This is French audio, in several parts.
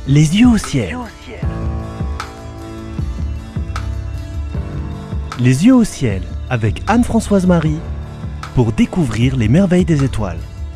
Les yeux au ciel. Les yeux au ciel avec Anne-Françoise Marie pour découvrir les merveilles des étoiles.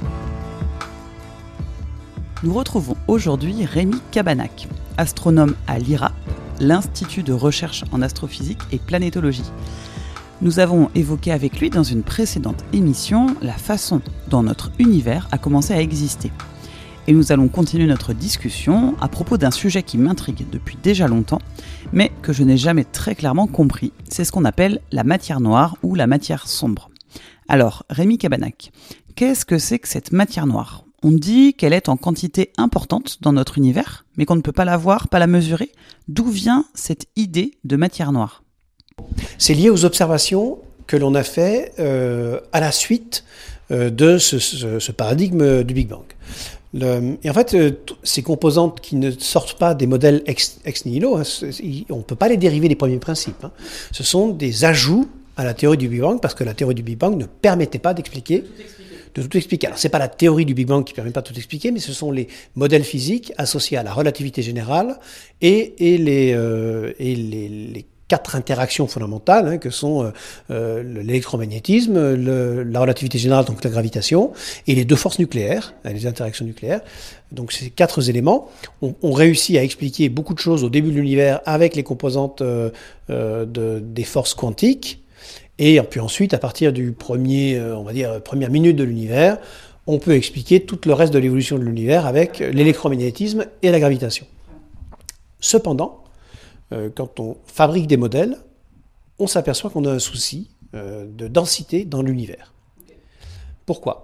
Nous retrouvons aujourd'hui Rémi Cabanac, astronome à l'IRAP, l'Institut de recherche en astrophysique et planétologie. Nous avons évoqué avec lui dans une précédente émission la façon dont notre univers a commencé à exister. Et nous allons continuer notre discussion à propos d'un sujet qui m'intrigue depuis déjà longtemps, mais que je n'ai jamais très clairement compris. C'est ce qu'on appelle la matière noire ou la matière sombre. Alors, Rémi Cabanac, qu'est-ce que c'est que cette matière noire ? On dit qu'elle est en quantité importante dans notre univers, mais qu'on ne peut pas la voir, pas la mesurer. D'où vient cette idée de matière noire ? C'est lié aux observations que l'on a fait à la suite de ce paradigme du Big Bang. Et en fait, ces composantes qui ne sortent pas des modèles ex nihilo, on ne peut pas les dériver des premiers principes. Ce sont des ajouts à la théorie du Big Bang, parce que la théorie du Big Bang ne permettait pas de tout expliquer. Alors, ce n'est pas la théorie du Big Bang qui ne permet pas de tout expliquer, mais ce sont les modèles physiques associés à la relativité générale et les quatre interactions fondamentales que sont l'électromagnétisme, la relativité générale, donc la gravitation, et les deux forces nucléaires, les interactions nucléaires. Donc ces quatre éléments ont réussi à expliquer beaucoup de choses au début de l'univers avec les composantes des forces quantiques. Et puis ensuite, à partir du première minute de l'univers, on peut expliquer tout le reste de l'évolution de l'univers avec l'électromagnétisme et la gravitation. Cependant, quand on fabrique des modèles, on s'aperçoit qu'on a un souci de densité dans l'univers. Pourquoi ?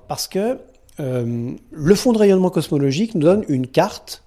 Parce que le fond de rayonnement cosmologique nous donne une carte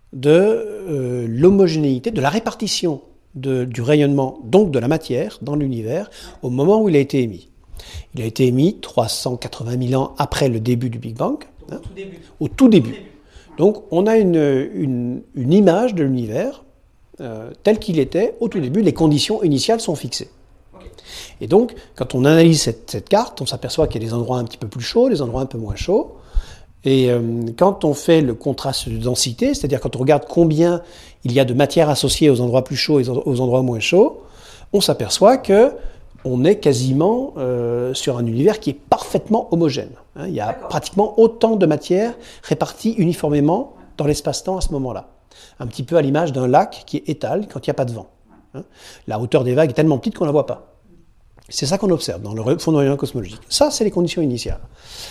de l'homogénéité, de la répartition du rayonnement, donc de la matière, dans l'univers, au moment où il a été émis. Il a été émis 380 000 ans après le début du Big Bang, au tout début. Donc on a une image de l'univers tel qu'il était au tout début, les conditions initiales sont fixées. Et donc, quand on analyse cette carte, on s'aperçoit qu'il y a des endroits un petit peu plus chauds, des endroits un peu moins chauds. Et quand on fait le contraste de densité, c'est-à-dire quand on regarde combien il y a de matière associée aux endroits plus chauds et aux endroits moins chauds, on s'aperçoit qu'on est quasiment sur un univers qui est parfaitement homogène. Il y a pratiquement autant de matière répartie uniformément dans l'espace-temps à ce moment-là. Un petit peu à l'image d'un lac qui est étale quand il n'y a pas de vent. La hauteur des vagues est tellement petite qu'on ne la voit pas. C'est ça qu'on observe dans le fond de rayonnement cosmologique. Ça, c'est les conditions initiales.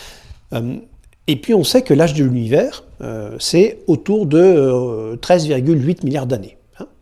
Et puis, on sait que l'âge de l'univers, c'est autour de 13,8 milliards d'années.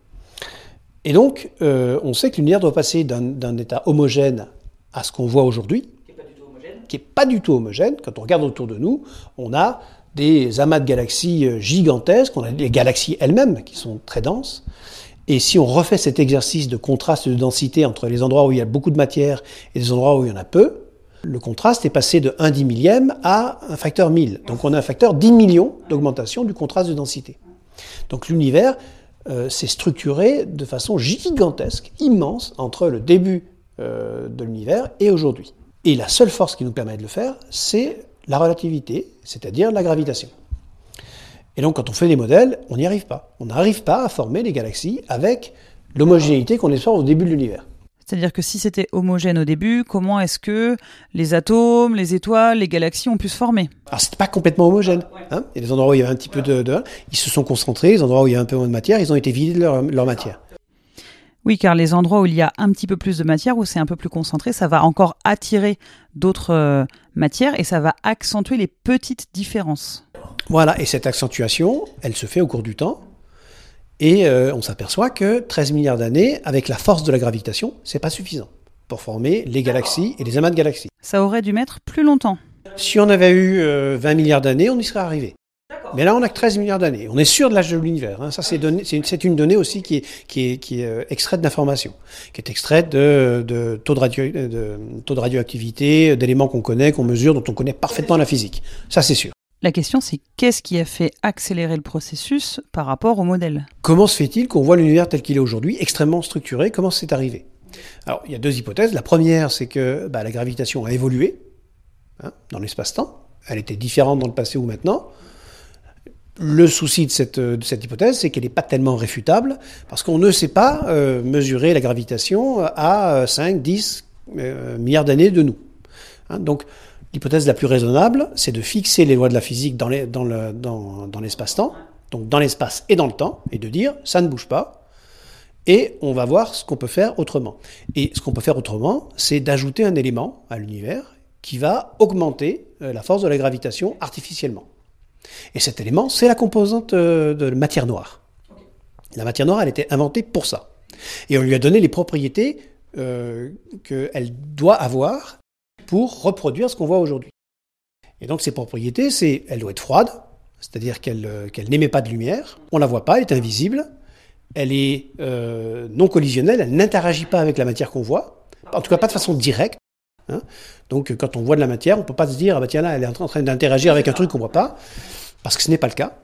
Et donc, on sait que l'univers doit passer d'un état homogène à ce qu'on voit aujourd'hui, qui n'est pas du tout homogène. Quand on regarde autour de nous, on a des amas de galaxies gigantesques, on a les galaxies elles-mêmes qui sont très denses. Et si on refait cet exercice de contraste de densité entre les endroits où il y a beaucoup de matière et les endroits où il y en a peu, le contraste est passé de 1/10 millième à un facteur 1000. Donc on a un facteur 10 millions d'augmentation du contraste de densité. Donc l'univers s'est structuré de façon gigantesque, immense, entre le début de l'univers et aujourd'hui. Et la seule force qui nous permet de le faire, c'est la relativité, c'est-à-dire la gravitation. Et donc, quand on fait des modèles, on n'y arrive pas. On n'arrive pas à former les galaxies avec l'homogénéité qu'on espère au début de l'univers. C'est-à-dire que si c'était homogène au début, comment est-ce que les atomes, les étoiles, les galaxies ont pu se former ? Alors, c'est pas complètement homogène. Il y a des endroits où il y avait un petit peu ils se sont concentrés, les endroits où il y a un peu moins de matière, ils ont été vidés de leur matière. Oui, car les endroits où il y a un petit peu plus de matière, où c'est un peu plus concentré, ça va encore attirer d'autres matières et ça va accentuer les petites différences. Voilà, et cette accentuation, elle se fait au cours du temps. Et on s'aperçoit que 13 milliards d'années, avec la force de la gravitation, c'est pas suffisant pour former les galaxies et les amas de galaxies. Ça aurait dû mettre plus longtemps. Si on avait eu 20 milliards d'années, on y serait arrivé. Mais là, on n'a que 13 milliards d'années. On est sûr de l'âge de l'univers. Ça, c'est une donnée aussi qui est extraite d'informations, qui est extraite de taux de radioactivité, d'éléments qu'on connaît, qu'on mesure, dont on connaît parfaitement la physique. Ça, c'est sûr. La question, c'est qu'est-ce qui a fait accélérer le processus par rapport au modèle ? Comment se fait-il qu'on voit l'univers tel qu'il est aujourd'hui, extrêmement structuré ? Comment c'est arrivé ? Alors, il y a deux hypothèses. La première, c'est que la gravitation a évolué dans l'espace-temps. Elle était différente dans le passé ou maintenant. Le souci de cette hypothèse, c'est qu'elle n'est pas tellement réfutable, parce qu'on ne sait pas mesurer la gravitation à 5, 10 milliards d'années de nous. Hein, donc, l'hypothèse la plus raisonnable, c'est de fixer les lois de la physique dans l'espace-temps, donc dans l'espace et dans le temps, et de dire, ça ne bouge pas, et on va voir ce qu'on peut faire autrement. Et ce qu'on peut faire autrement, c'est d'ajouter un élément à l'univers qui va augmenter la force de la gravitation artificiellement. Et cet élément, c'est la composante de matière noire. La matière noire, elle était inventée pour ça. Et on lui a donné les propriétés qu'elle doit avoir pour reproduire ce qu'on voit aujourd'hui. Et donc ces propriétés, elle doit être froide, c'est-à-dire qu'elle n'émet pas de lumière, on ne la voit pas, elle est invisible, elle est non collisionnelle, elle n'interagit pas avec la matière qu'on voit, en tout cas pas de façon directe. Hein. Donc quand on voit de la matière, on ne peut pas se dire, ah bah tiens là, elle est en train d'interagir avec un truc qu'on ne voit pas, parce que ce n'est pas le cas.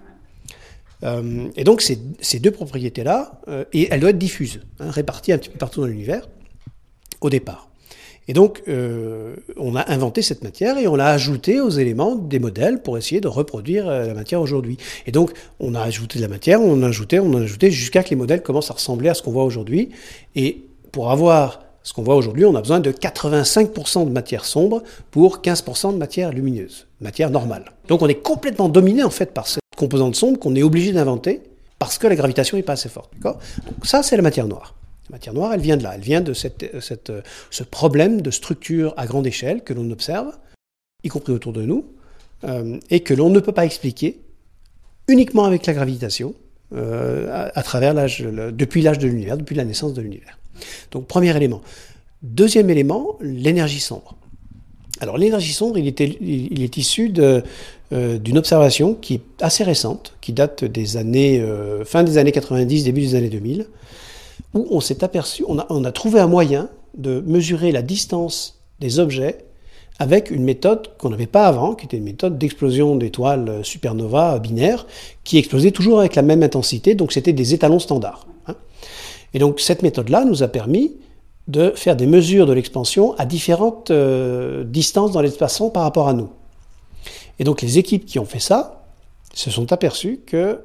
Et donc ces deux propriétés-là, et elles doivent être diffuses, hein, réparties un petit peu partout dans l'univers, au départ. Et donc on a inventé cette matière et on l'a ajoutée aux éléments des modèles pour essayer de reproduire la matière aujourd'hui. Et donc on a ajouté de la matière, on en a ajouté jusqu'à que les modèles commencent à ressembler à ce qu'on voit aujourd'hui. Et pour avoir ce qu'on voit aujourd'hui, on a besoin de 85% de matière sombre pour 15% de matière lumineuse, matière normale. Donc on est complètement dominé en fait par cette composante sombre qu'on est obligé d'inventer parce que la gravitation n'est pas assez forte. D'accord ? Donc ça, c'est la matière noire. La matière noire, elle vient de là, elle vient de ce problème de structure à grande échelle que l'on observe, y compris autour de nous, et que l'on ne peut pas expliquer uniquement avec la gravitation, à travers depuis l'âge de l'univers, depuis la naissance de l'univers. Donc, premier élément. Deuxième élément, l'énergie sombre. Alors, l'énergie sombre, il est issu d'une observation qui est assez récente, qui date des années, fin des années 90, début des années 2000, où on s'est aperçu, on a trouvé un moyen de mesurer la distance des objets avec une méthode qu'on n'avait pas avant, qui était une méthode d'explosion d'étoiles supernova binaires, qui explosait toujours avec la même intensité, donc c'était des étalons standards. Hein. Et donc cette méthode-là nous a permis de faire des mesures de l'expansion à différentes distances dans l'espace-temps par rapport à nous. Et donc les équipes qui ont fait ça se sont aperçues que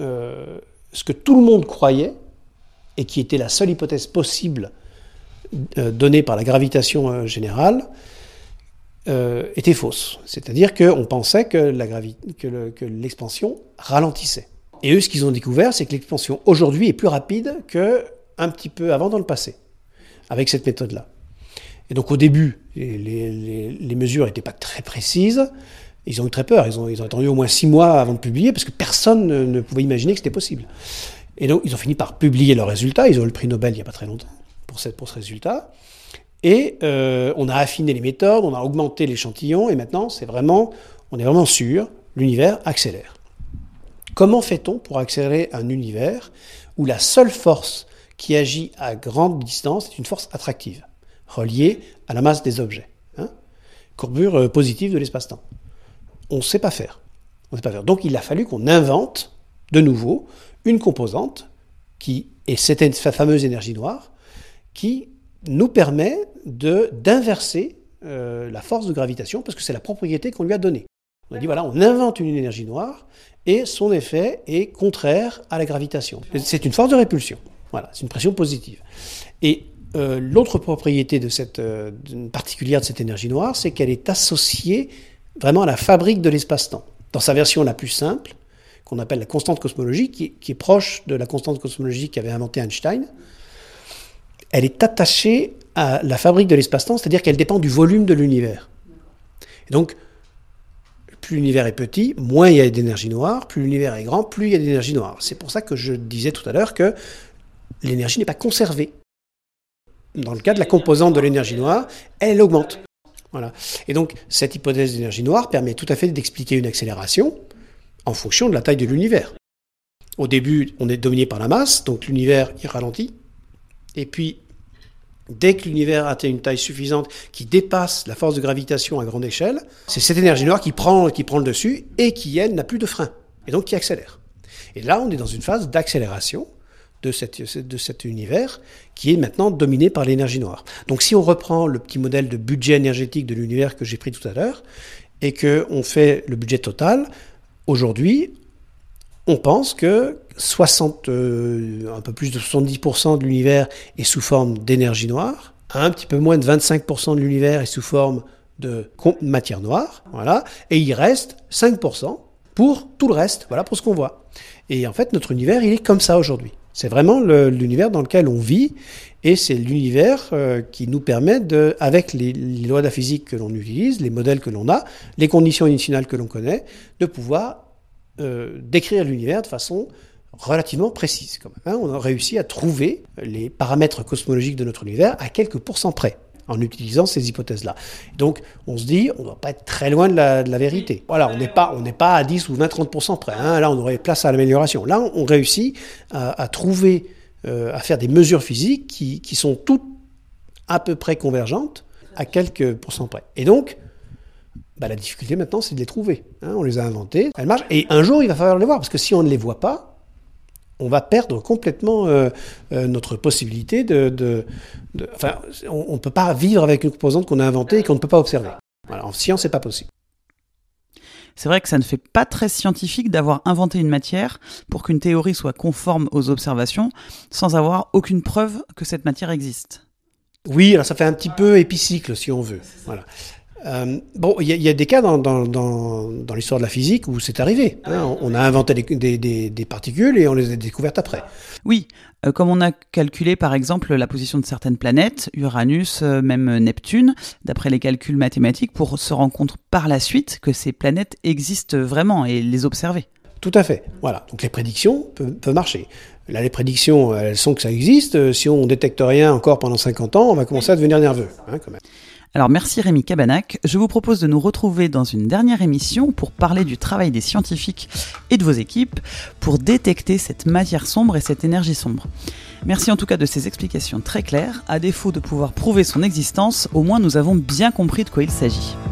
ce que tout le monde croyait, et qui était la seule hypothèse possible donnée par la gravitation générale, était fausse. C'est-à-dire qu'on pensait que l'expansion ralentissait. Et eux, ce qu'ils ont découvert, c'est que l'expansion aujourd'hui est plus rapide qu'un petit peu avant dans le passé, avec cette méthode-là. Et donc au début, les mesures n'étaient pas très précises. Ils ont eu très peur. Ils ont attendu au moins 6 mois avant de publier, parce que personne ne pouvait imaginer que c'était possible. Et donc, ils ont fini par publier leurs résultats. Ils ont eu le prix Nobel il n'y a pas très longtemps pour ce résultat. Et on a affiné les méthodes, on a augmenté l'échantillon, et maintenant, on est vraiment sûr, l'univers accélère. Comment fait-on pour accélérer un univers où la seule force qui agit à grande distance est une force attractive, reliée à la masse des objets, hein ? Courbure positive de l'espace-temps. On ne sait pas faire. Donc, il a fallu qu'on invente de nouveau une composante qui est cette fameuse énergie noire qui nous permet d'inverser la force de gravitation parce que c'est la propriété qu'on lui a donnée. On a dit voilà, on invente une énergie noire et son effet est contraire à la gravitation. C'est une force de répulsion. Voilà, c'est une pression positive. Et l'autre propriété particulière de cette énergie noire, c'est qu'elle est associée vraiment à la fabrique de l'espace-temps. Dans sa version la plus simple, qu'on appelle la constante cosmologique, qui est proche de la constante cosmologique qu'avait inventée Einstein, elle est attachée à la fabrique de l'espace-temps, c'est-à-dire qu'elle dépend du volume de l'univers. Et donc, plus l'univers est petit, moins il y a d'énergie noire, plus l'univers est grand, plus il y a d'énergie noire. C'est pour ça que je disais tout à l'heure que l'énergie n'est pas conservée. Dans le cas de la composante de l'énergie noire, elle augmente. Voilà. Et donc, cette hypothèse d'énergie noire permet tout à fait d'expliquer une accélération en fonction de la taille de l'univers. Au début, on est dominé par la masse, donc l'univers il ralentit. Et puis, dès que l'univers atteint une taille suffisante qui dépasse la force de gravitation à grande échelle, c'est cette énergie noire qui prend le dessus et qui, elle, n'a plus de frein, et donc qui accélère. Et là, on est dans une phase d'accélération de cet univers qui est maintenant dominé par l'énergie noire. Donc si on reprend le petit modèle de budget énergétique de l'univers que j'ai pris tout à l'heure, et qu'on fait le budget total, aujourd'hui, on pense que un peu plus de 70% de l'univers est sous forme d'énergie noire, un petit peu moins de 25% de l'univers est sous forme de matière noire, voilà, et il reste 5% pour tout le reste, voilà pour ce qu'on voit. Et en fait, notre univers, il est comme ça aujourd'hui. C'est vraiment l'univers dans lequel on vit, et c'est l'univers qui nous permet, avec les lois de la physique que l'on utilise, les modèles que l'on a, les conditions initiales que l'on connaît, de pouvoir décrire l'univers de façon relativement précise. Quand même, hein. On a réussi à trouver les paramètres cosmologiques de notre univers à quelques pourcents près, en utilisant ces hypothèses-là. Donc, on se dit, on ne doit pas être très loin de la vérité. Voilà, on n'est pas à 10 ou 20-30% près. Hein. Là, on aurait place à l'amélioration. Là, on réussit à trouver, à faire des mesures physiques qui sont toutes à peu près convergentes à quelques pourcents près. Et donc, la difficulté maintenant, c'est de les trouver. Hein. On les a inventées, elles marchent. Et un jour, il va falloir les voir, parce que si on ne les voit pas, on va perdre complètement notre possibilité Enfin, on ne peut pas vivre avec une composante qu'on a inventée et qu'on ne peut pas observer. Voilà, en science, c'est pas possible. C'est vrai que ça ne fait pas très scientifique d'avoir inventé une matière pour qu'une théorie soit conforme aux observations sans avoir aucune preuve que cette matière existe. Oui, alors ça fait un petit peu épicycle, si on veut. Voilà. Il y a des cas dans l'histoire de la physique où c'est arrivé. Hein. On a inventé des particules et on les a découvertes après. Oui, comme on a calculé par exemple la position de certaines planètes, Uranus, même Neptune, d'après les calculs mathématiques, pour se rendre compte par la suite que ces planètes existent vraiment et les observer. Tout à fait. Voilà. Donc les prédictions peuvent marcher. Là, les prédictions, elles sont que ça existe. Si on ne détecte rien encore pendant 50 ans, on va commencer à devenir nerveux, hein, quand même. Alors merci Rémi Cabanac, je vous propose de nous retrouver dans une dernière émission pour parler du travail des scientifiques et de vos équipes pour détecter cette matière sombre et cette énergie sombre. Merci en tout cas de ces explications très claires, à défaut de pouvoir prouver son existence, au moins nous avons bien compris de quoi il s'agit.